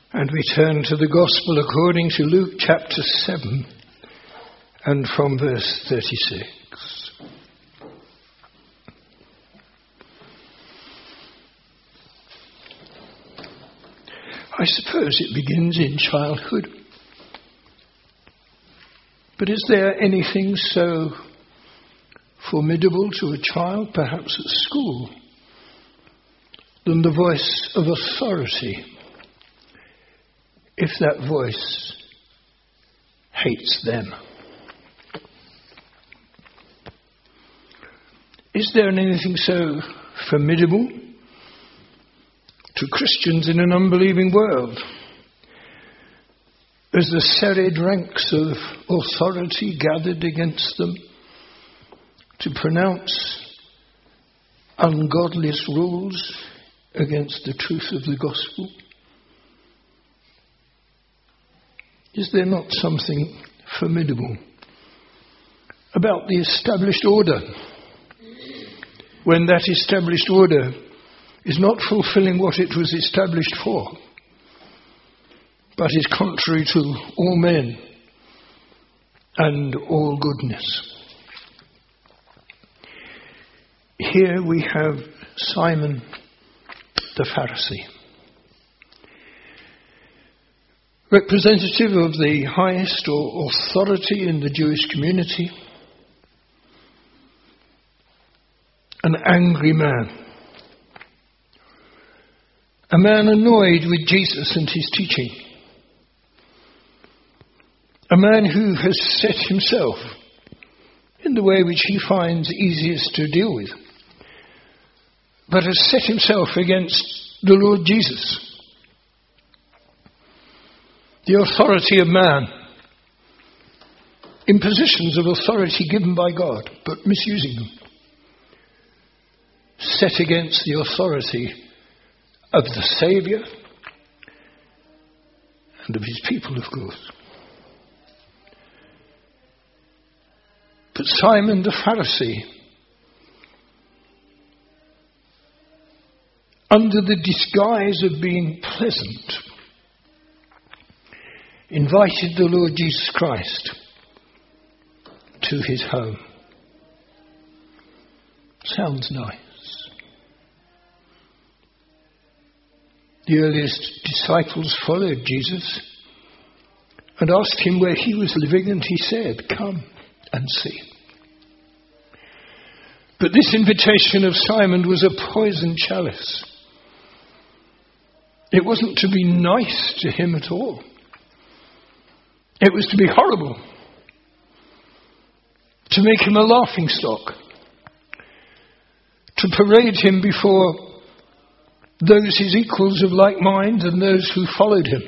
And we turn to the Gospel according to Luke chapter 7 and from verse 36. I suppose it begins in childhood. But is there anything so formidable to a child, perhaps at school, than the voice of authority, if that voice hates them? Is there anything so formidable to Christians in an unbelieving world as the serried ranks of authority gathered against them to pronounce ungodliest rules against the truth of the gospel? Is there not something formidable about the established order, when that established order is not fulfilling what it was established for, but is contrary to all men and all goodness? Here we have Simon the Pharisee, representative of the highest authority in the Jewish community, an angry man, a man annoyed with Jesus and his teaching, a man who has set himself in the way which he finds easiest to deal with, but has set himself against the Lord Jesus, the authority of man, in positions of authority given by God, but misusing them, set against the authority of the Saviour and of his people, of course. But Simon the Pharisee, under the disguise of being pleasant, invited the Lord Jesus Christ to his home. Sounds nice. The earliest disciples followed Jesus and asked him where he was living, and he said, "Come and see." But this invitation of Simon was a poisoned chalice. It wasn't to be nice to him at all. It was to be horrible, to make him a laughingstock, to parade him before those his equals of like mind and those who followed him.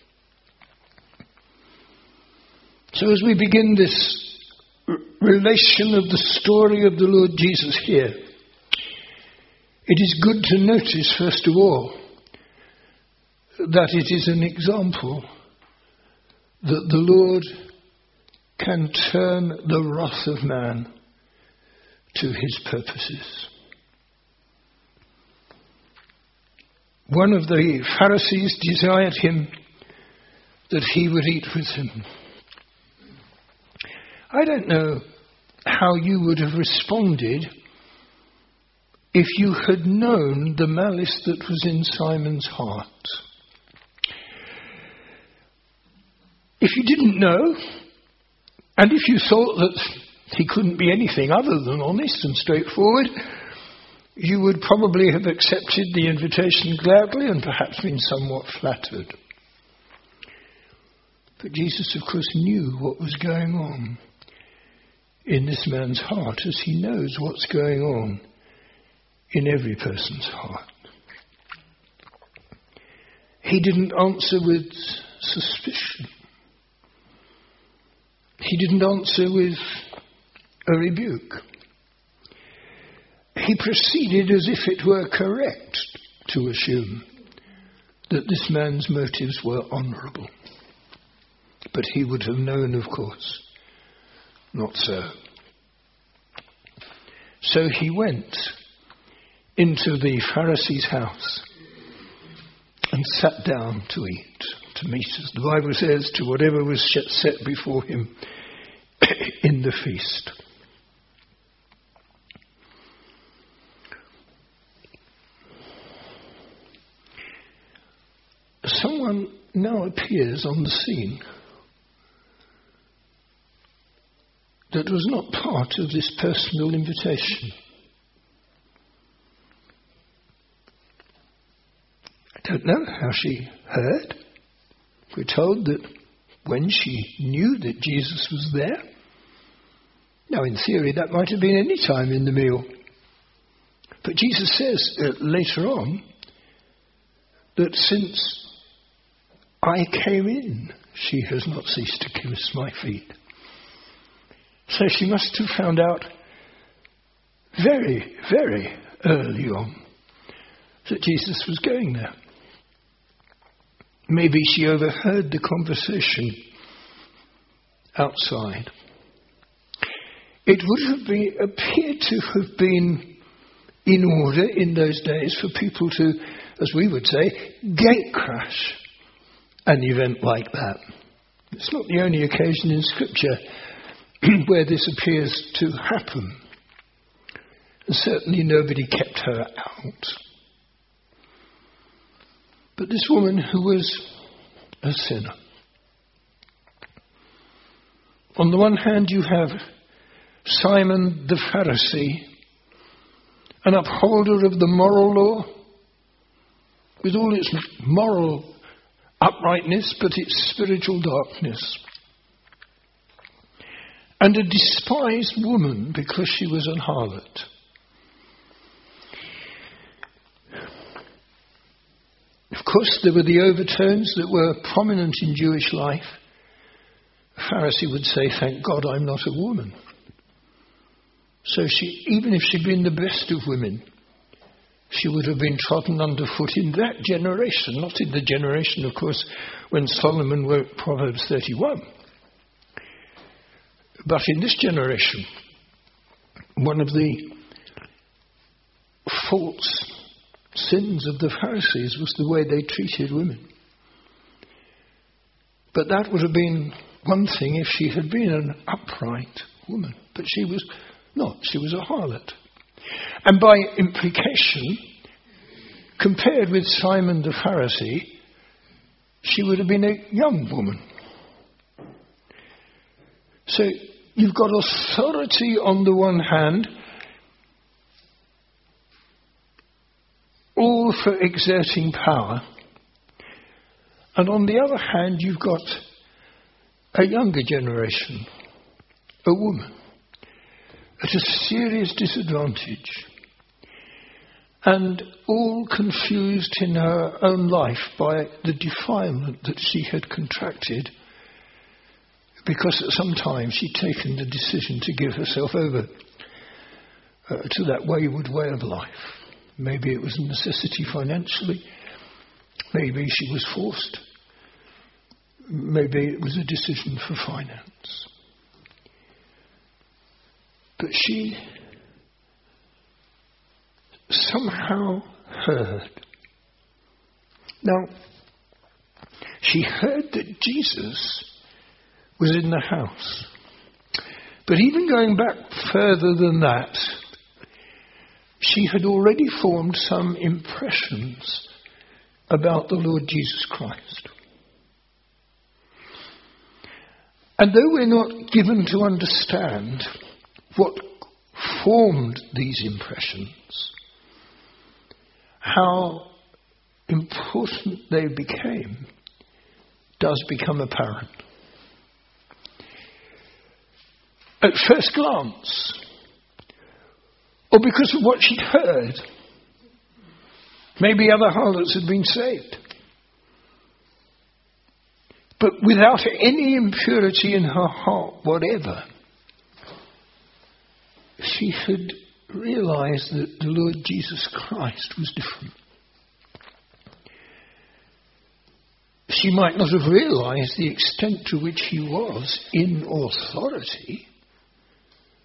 So as we begin this relation of the story of the Lord Jesus here, it is good to notice, first of all, that it is an example that the Lord can turn the wrath of man to his purposes. One of the Pharisees desired him that he would eat with him. I don't know how you would have responded if you had known the malice that was in Simon's heart. If you didn't know, and if you thought that he couldn't be anything other than honest and straightforward, you would probably have accepted the invitation gladly and perhaps been somewhat flattered. But Jesus, of course, knew what was going on in this man's heart, as he knows what's going on in every person's heart. He didn't answer with suspicion. He didn't answer with a rebuke. He proceeded as if it were correct to assume that this man's motives were honourable. But he would have known, of course, not so. So he went into the Pharisee's house and sat down to eat, to meat, as the Bible says, to whatever was set before him in the feast. Someone now appears on the scene that was not part of this personal invitation. I don't know how she heard. We're told that when she knew that Jesus was there. Now, in theory, that might have been any time in the meal. But Jesus says later on that since I came in, she has not ceased to kiss my feet. So she must have found out very, very early on that Jesus was going there. Maybe she overheard the conversation outside. It would have appeared to have been in order in those days for people to, as we would say, gate crash an event like that. It's not the only occasion in Scripture where this appears to happen. And certainly nobody kept her out. But this woman who was a sinner. On the one hand, you have Simon the Pharisee, an upholder of the moral law, with all its moral uprightness, but its spiritual darkness. And a despised woman because she was an harlot. Of course, there were the overtones that were prominent in Jewish life. A Pharisee would say, "Thank God I'm not a woman." So even if she'd been the best of women, she would have been trodden underfoot in that generation, not in the generation, of course, when Solomon wrote Proverbs 31. But in this generation, one of the false sins of the Pharisees was the way they treated women. But that would have been one thing if she had been an upright woman. But she was not. She was a harlot. And by implication, compared with Simon the Pharisee, she would have been a young woman. So you've got authority on the one hand, all for exerting power. And on the other hand, you've got a younger generation, a woman, at a serious disadvantage, and all confused in her own life by the defilement that she had contracted, because at some time she'd taken the decision to give herself over to that wayward way of life. Maybe it was a necessity financially. Maybe she was forced. Maybe it was a decision for finance. But she somehow heard. Now, she heard that Jesus was in the house. But even going back further than that, she had already formed some impressions about the Lord Jesus Christ. And though we're not given to understand what formed these impressions, how important they became does become apparent. At first glance, or because of what she'd heard, maybe other harlots had been saved. But without any impurity in her heart whatever, she had realized that the Lord Jesus Christ was different. She might not have realized the extent to which he was in authority,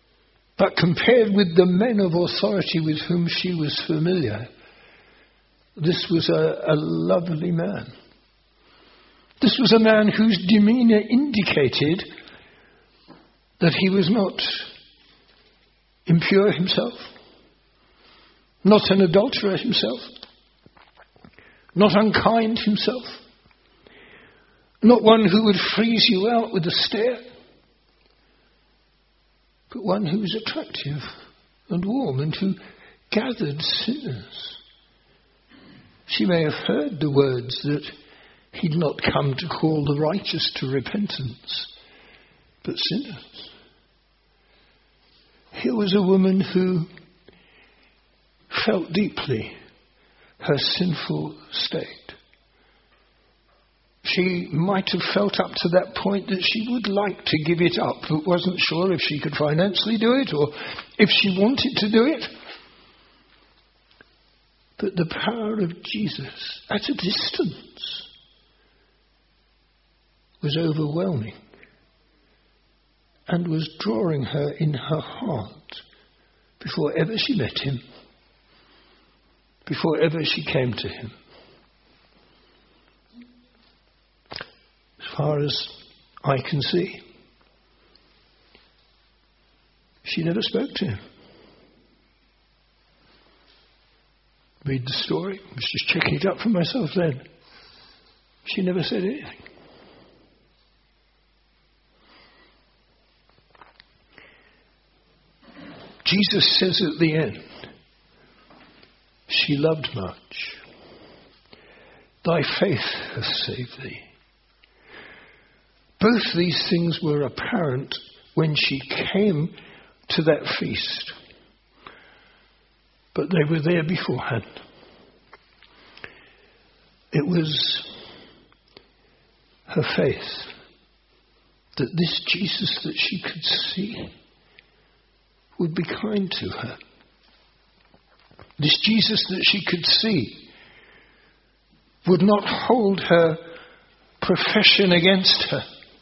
but compared with the men of authority with whom she was familiar, This was a lovely man. This was a man whose demeanour indicated that he was not impure himself, not an adulterer himself, not unkind himself, not one who would freeze you out with a stare, but one who was attractive and warm and who gathered sinners. She may have heard the words that he'd not come to call the righteous to repentance, but sinners. Here was a woman who felt deeply her sinful state. She might have felt up to that point that she would like to give it up, but wasn't sure if she could financially do it or if she wanted to do it. But the power of Jesus at a distance was overwhelming and was drawing her in her heart before ever she met him, before ever she came to him. As far as I can see, she never spoke to him. Read the story. I was just checking it up for myself then. She never said anything. Jesus says at the end, she loved much. Thy faith has saved thee. Both these things were apparent when she came to that feast, but they were there beforehand. It was her faith that this Jesus that she could see would be kind to her. This Jesus that she could see would not hold her profession against her.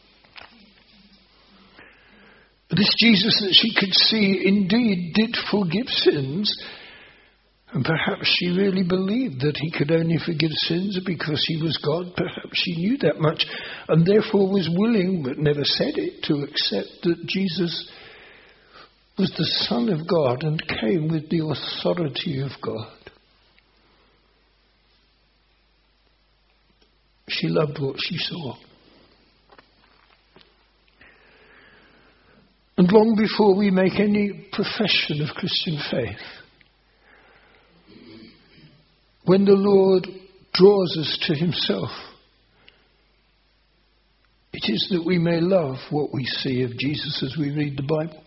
This Jesus that she could see indeed did forgive sins, and perhaps she really believed that he could only forgive sins because he was God. Perhaps she knew that much and therefore was willing, but never said it, to accept that Jesus was the Son of God and came with the authority of God. She loved what she saw. And long before we make any profession of Christian faith, when the Lord draws us to himself, it is that we may love what we see of Jesus as we read the Bible.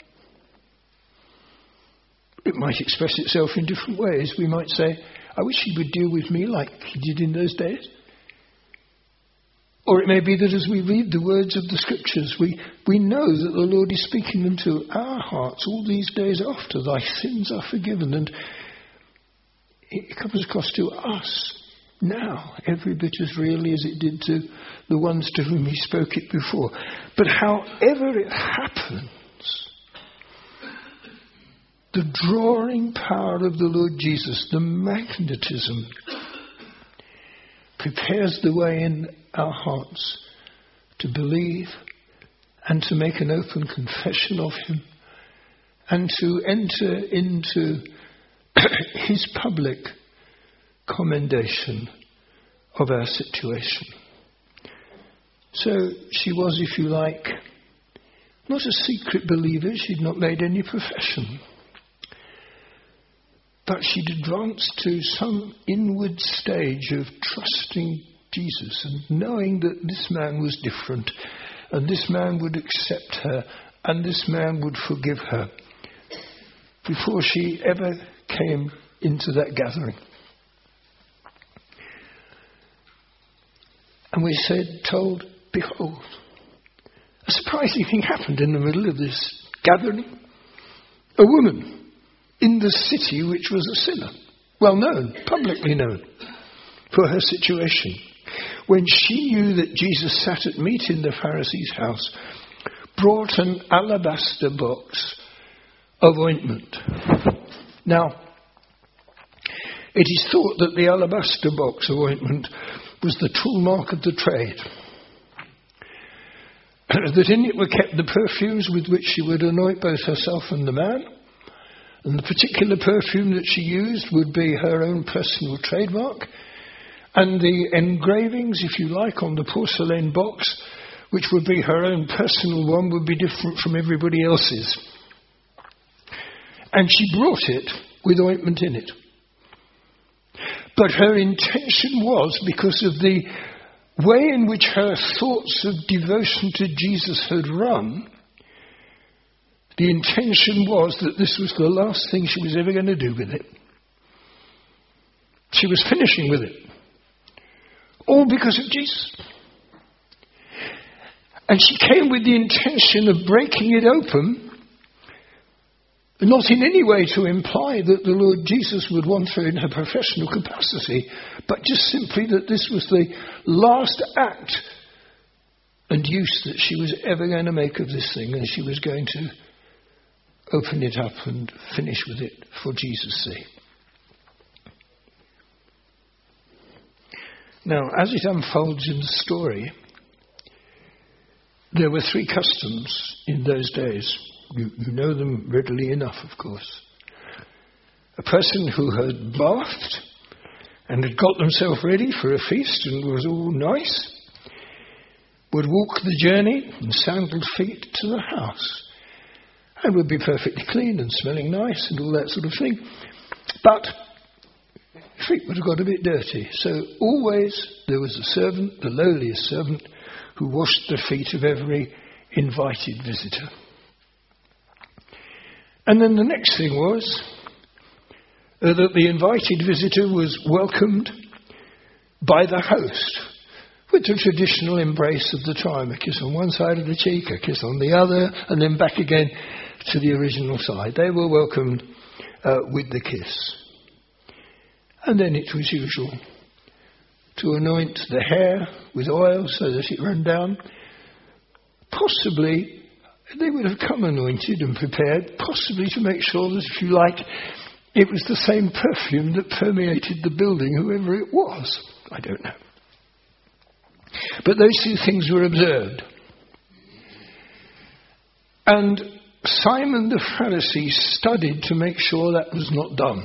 It might express itself in different ways. We might say, I wish he would deal with me like he did in those days. Or it may be that as we read the words of the Scriptures, we know that the Lord is speaking them to our hearts all these days after. Thy sins are forgiven. And it comes across to us now, every bit as really as it did to the ones to whom he spoke it before. But however it happens, the drawing power of the Lord Jesus, the magnetism, prepares the way in our hearts to believe and to make an open confession of him and to enter into his public commendation of our situation. So she was, if you like, not a secret believer. She'd not made any profession. But she'd advanced to some inward stage of trusting Jesus and knowing that this man was different and this man would accept her and this man would forgive her before she ever came into that gathering. And we told, behold, a surprising thing happened in the middle of this gathering. A woman in the city which was a sinner, well known, publicly known for her situation, when she knew that Jesus sat at meat in the Pharisee's house, brought an alabaster box of ointment. Now, It is thought that the alabaster box of ointment was the tool mark of the trade. That in it were kept the perfumes with which she would anoint both herself and the man. And the particular perfume that she used would be her own personal trademark. And the engravings, if you like, on the porcelain box, which would be her own personal one, would be different from everybody else's. And she brought it with ointment in it. But her intention was, because of the way in which her thoughts of devotion to Jesus had run, the intention was that this was the last thing she was ever going to do with it. She was finishing with it. All because of Jesus. And she came with the intention of breaking it open, not in any way to imply that the Lord Jesus would want her in her professional capacity, but just simply that this was the last act and use that she was ever going to make of this thing, and she was going to open it up and finish with it for Jesus' sake. Now, as it unfolds in the story, there were 3 customs in those days. You know them readily enough, of course. A person who had bathed and had got themselves ready for a feast and was all nice would walk the journey in sandaled feet to the house and would be perfectly clean and smelling nice and all that sort of thing. But feet would have got a bit dirty. So always there was a servant, the lowliest servant, who washed the feet of every invited visitor. And then the next thing was that the invited visitor was welcomed by the host with the traditional embrace of the time. A kiss on one side of the cheek, a kiss on the other, and then back again to the original side. They were welcomed with the kiss. And then it was usual to anoint the hair with oil so that it ran down. Possibly they would have come anointed and prepared, possibly to make sure that, if you like, it was the same perfume that permeated the building, whoever it was. I don't know. But those 2 things were observed. And Simon the Pharisee studied to make sure that was not done.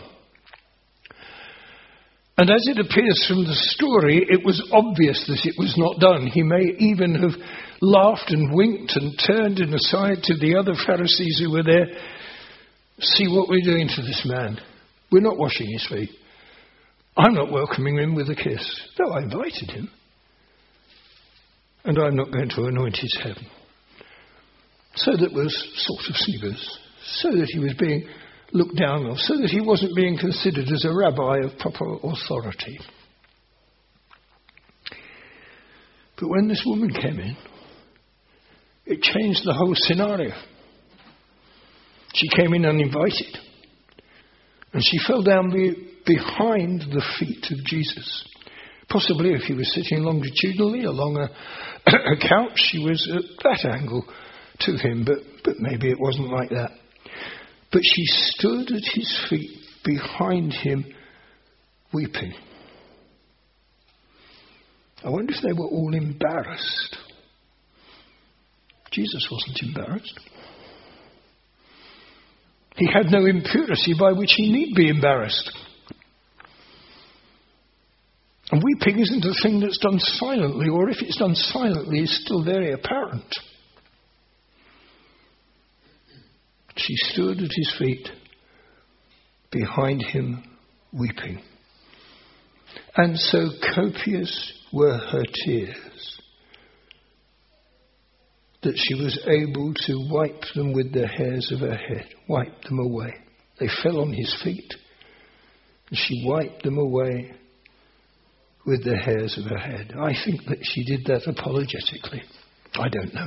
And as it appears from the story, it was obvious that it was not done. He may even have laughed and winked and turned and aside to the other Pharisees who were there. See what we're doing to this man. We're not washing his feet. I'm not welcoming him with a kiss. No, I invited him. And I'm not going to anoint his head. So that was sort of sniggers. So that he was being looked down on. So that he wasn't being considered as a rabbi of proper authority. But when this woman came in, it changed the whole scenario. She came in uninvited. And she fell down behind the feet of Jesus. Possibly if he was sitting longitudinally along a couch, she was at that angle to him, but maybe it wasn't like that. But she stood at his feet behind him, weeping. I wonder if they were all embarrassed. Jesus wasn't embarrassed. He had no impurity by which he need be embarrassed. And weeping isn't a thing that's done silently, or if it's done silently, it's still very apparent. She stood at his feet, behind him, weeping. And so copious were her tears that she was able to wipe them with the hairs of her head, wipe them away. They fell on his feet, and she wiped them away with the hairs of her head. I think that she did that apologetically. I don't know.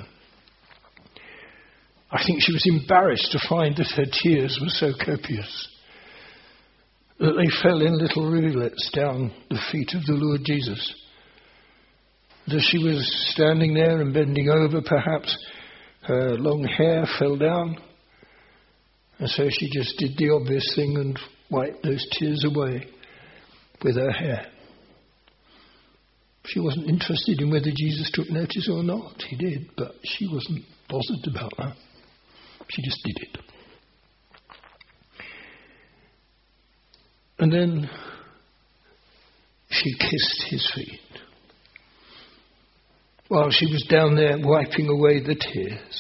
I think she was embarrassed to find that her tears were so copious that they fell in little rivulets down the feet of the Lord Jesus. As she was standing there and bending over, perhaps her long hair fell down, and so she just did the obvious thing and wiped those tears away with her hair. She wasn't interested in whether Jesus took notice or not. He did, but she wasn't bothered about that. She just did it. And then she kissed his feet. While she was down there wiping away the tears,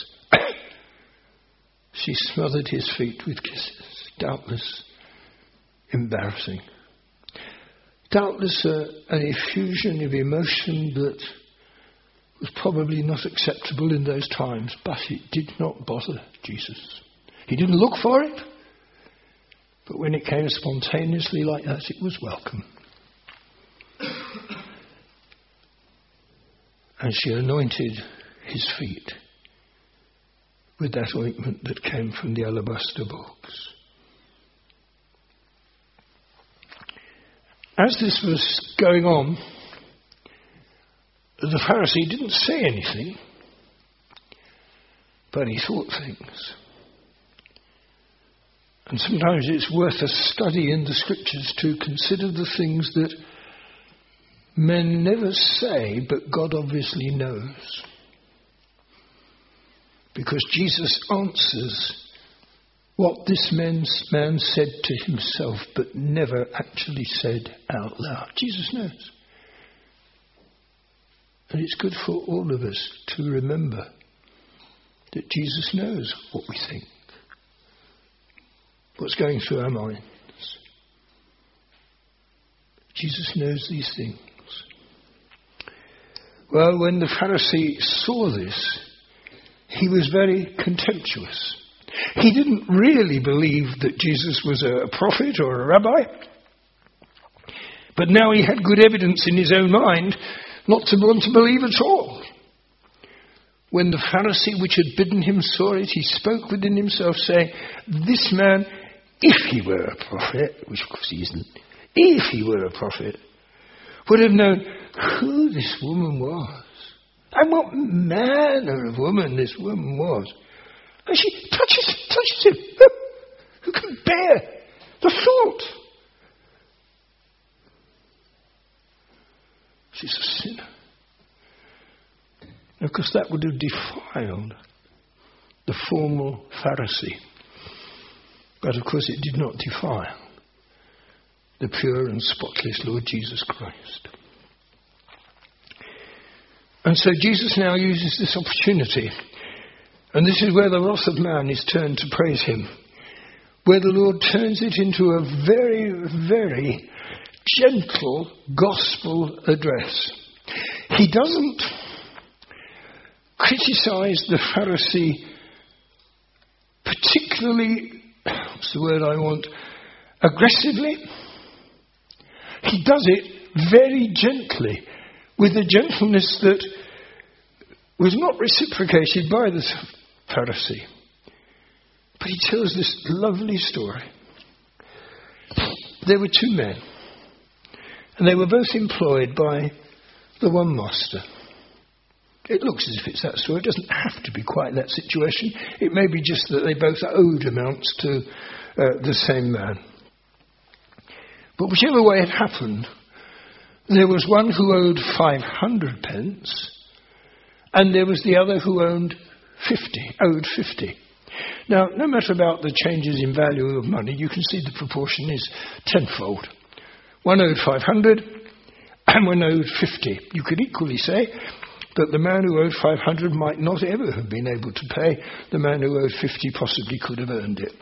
she smothered his feet with kisses, doubtless embarrassing. Doubtless an effusion of emotion that was probably not acceptable in those times, but it did not bother Jesus. He didn't look for it, but when it came spontaneously like that, it was welcome. And she anointed his feet with that ointment that came from the alabaster box. As this was going on, the Pharisee didn't say anything, but he thought things. And sometimes it's worth a study in the Scriptures to consider the things that men never say, but God obviously knows. Because Jesus answers what this man said to himself, but never actually said out loud. Jesus knows. And it's good for all of us to remember that Jesus knows what we think, what's going through our minds. Jesus knows these things. Well, when the Pharisee saw this, he was very contemptuous. He didn't really believe that Jesus was a prophet or a rabbi. But now he had good evidence in his own mind not to want to believe at all. When the Pharisee which had bidden him saw it, he spoke within himself, saying, "This man, if he were a prophet," which of course he isn't, if he were a prophet, would have known who this woman was and what manner of woman this woman was. And she touches him. Who can bear the thought? She's a sinner. Of course, that would have defiled the formal Pharisee. But of course, it did not defile the pure and spotless Lord Jesus Christ. And so Jesus now uses this opportunity. And this is where the wrath of man is turned to praise him. Where the Lord turns it into a very, very gentle gospel address. He doesn't criticize the Pharisee particularly, what's the word I want, aggressively. He does it very gently, with a gentleness that was not reciprocated by the Pharisee. But he tells this lovely story. There were two men, and they were both employed by the one master. It looks as if it's that story. It doesn't have to be quite that situation. It may be just that they both owed amounts to the same man. But whichever way it happened, there was one who owed 500 pence, and there was the other who owed 50. Now, no matter about the changes in value of money, you can see the proportion is tenfold. One owed 500 and one owed 50. You could equally say that the man who owed 500 might not ever have been able to pay. The man who owed 50 possibly could have earned it.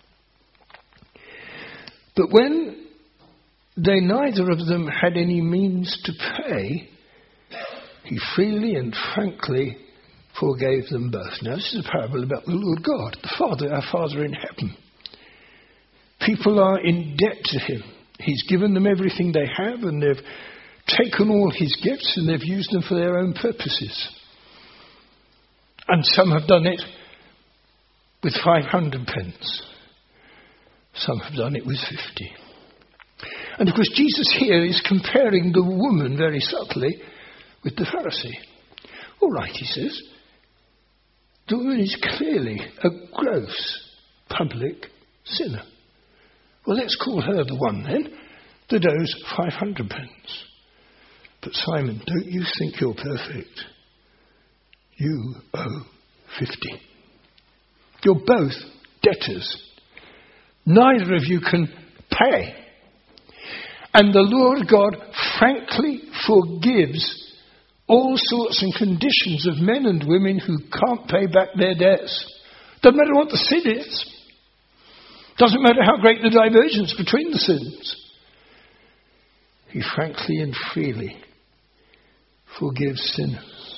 But when they neither of them had any means to pay, he freely and frankly forgave them both. Now, this is a parable about the Lord God, the Father, our Father in heaven. People are in debt to him. He's given them everything they have, and they've taken all his gifts and they've used them for their own purposes. And some have done it with 500 pence. Some have done it with 50. And of course, Jesus here is comparing the woman very subtly with the Pharisee. All right, he says, the woman is clearly a gross public sinner. Well, let's call her the one then. that owes 500 pence. But Simon, don't you think you're perfect? You owe 50. You're both debtors. Neither of you can pay. And the Lord God frankly forgives all sorts and conditions of men and women who can't pay back their debts. Doesn't matter what the sin is. Doesn't matter how great the divergence between the sins. He frankly and freely forgives sinners.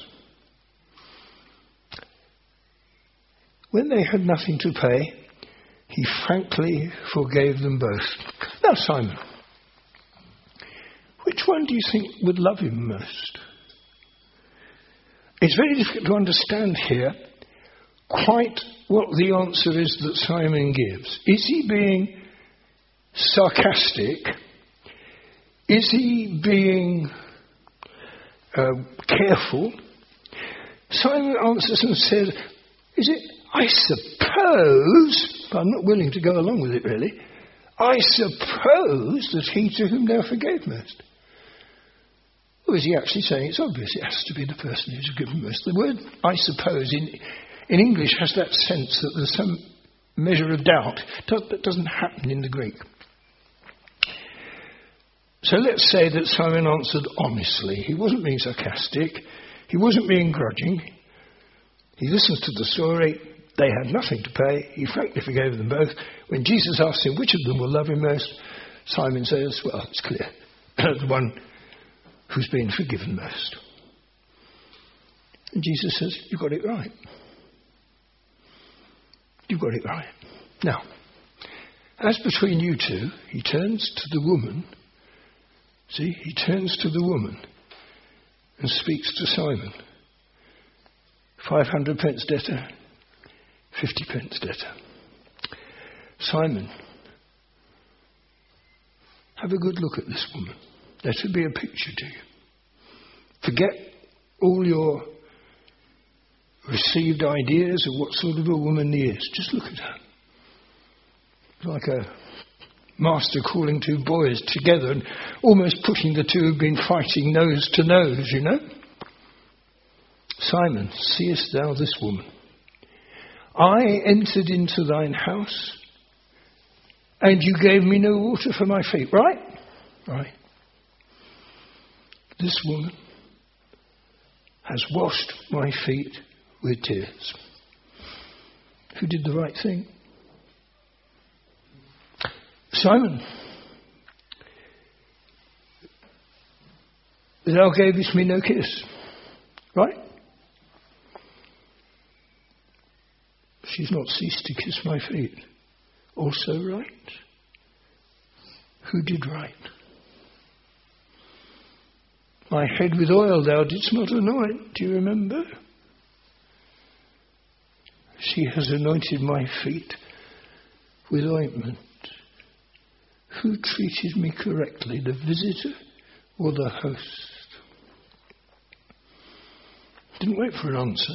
When they had nothing to pay, he frankly forgave them both. Now, Simon, which one do you think would love him most? It's very difficult to understand here quite what the answer is that Simon gives. Is he being sarcastic? Is he being careful? Simon answers and says, is it, I suppose, but I'm not willing to go along with it really, I suppose that he to whom thou forgave most. Or is he actually saying it's obvious it has to be the person who's given most? The word I suppose in English has that sense that there's some measure of doubt. That doesn't happen in the Greek. So let's say that Simon answered honestly. He wasn't being sarcastic. He wasn't being grudging. He listens to the story. They had nothing to pay. He frankly forgave them both. When Jesus asked him which of them will love him most, Simon says, well, it's clear. The one who's been forgiven most. And Jesus says, you got it right. You got it right. Now, as between you two, he turns to the woman. See, he turns to the woman and speaks to Simon. 500 pence debtor, 50 pence debtor. Simon, have a good look at this woman. Let her be a picture to you. Forget all your received ideas of what sort of a woman he is. Just look at her. Like a master calling two boys together and almost putting the two who've been fighting nose to nose, you know. Simon, seest thou this woman? I entered into thine house, and you gave me no water for my feet, right? Right. This woman has washed my feet with tears. Who did the right thing? Simon, thou gavest me no kiss, right? She's not ceased to kiss my feet. Also right? Who did right? My head with oil thou didst not anoint, do you remember? She has anointed my feet with ointment. Who treated me correctly, the visitor or the host? Didn't wait for an answer.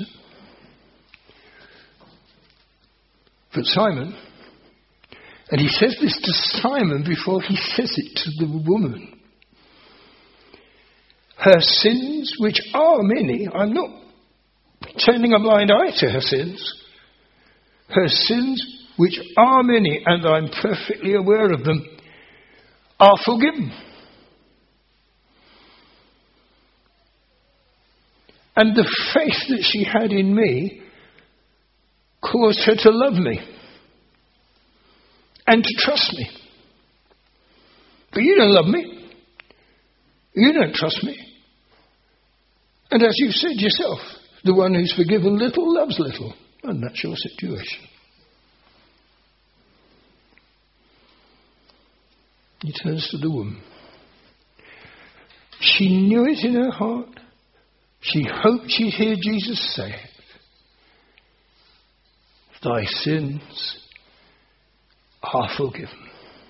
But Simon, and he says this to Simon before he says it to the woman. Her sins, which are many, I'm not turning a blind eye to her sins. Her sins, which are many, and I'm perfectly aware of them, are forgiven. And the faith that she had in me caused her to love me and to trust me. But you don't love me. You don't trust me. And as you've said yourself, the one who's forgiven little loves little. And that's your situation. He turns to the woman. She knew it in her heart. She hoped she'd hear Jesus say it. Thy sins are forgiven.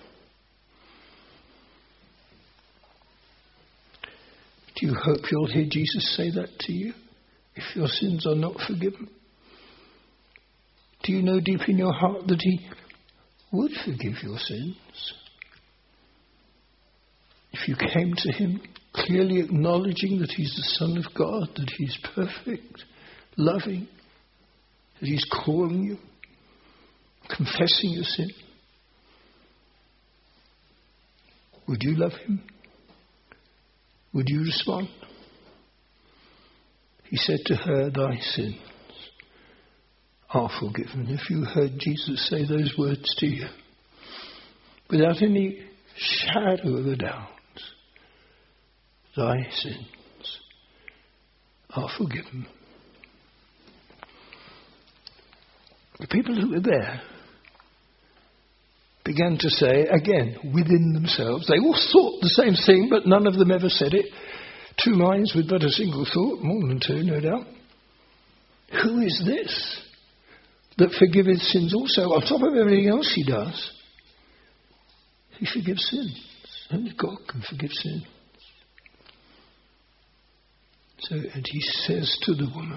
Do you hope you'll hear Jesus say that to you if your sins are not forgiven? Do you know deep in your heart that he would forgive your sins? if you came to him clearly acknowledging that he's the Son of God, that he's perfect, loving, that he's calling you, confessing your sin, would you love him? Would you respond? He said to her, thy sins are forgiven. If you heard Jesus say those words to you, without any shadow of a doubt, thy sins are forgiven. The people who were there began to say, again, within themselves, they all thought the same thing, but none of them ever said it. Two minds with but a single thought, more than two, no doubt. Who is this that forgiveth sins also? On top of everything else he does, he forgives sins. Only God can forgive sins. So, and he says to the woman,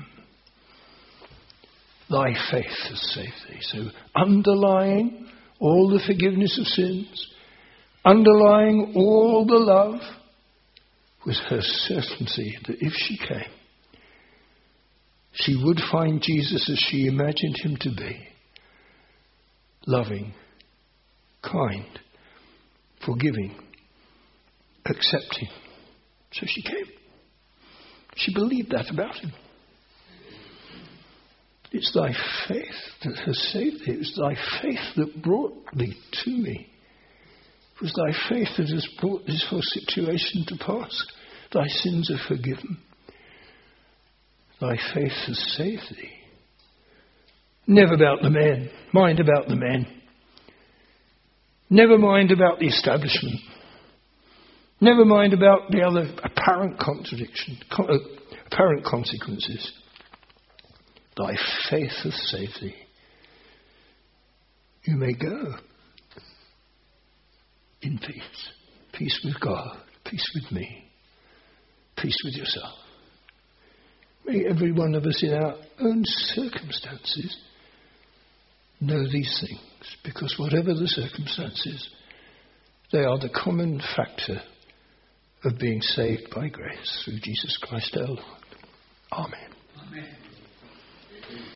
thy faith has saved thee. So underlying all the forgiveness of sins, underlying all the love, was her certainty that if she came, she would find Jesus as she imagined him to be. Loving, kind, forgiving, accepting. So she came. She believed that about him. It's thy faith that has saved thee. It was thy faith that brought thee to me. It was thy faith that has brought this whole situation to pass. Thy sins are forgiven. Thy faith has saved thee. Never about the men. Mind about the men. Never mind about the establishment. Never mind about the other apparent apparent consequences. Thy faith hath saved thee. You may go in peace. Peace with God. Peace with me. Peace with yourself. May every one of us in our own circumstances know these things, because whatever the circumstances, they are the common factor of being saved by grace through Jesus Christ our Lord. Amen. Amen.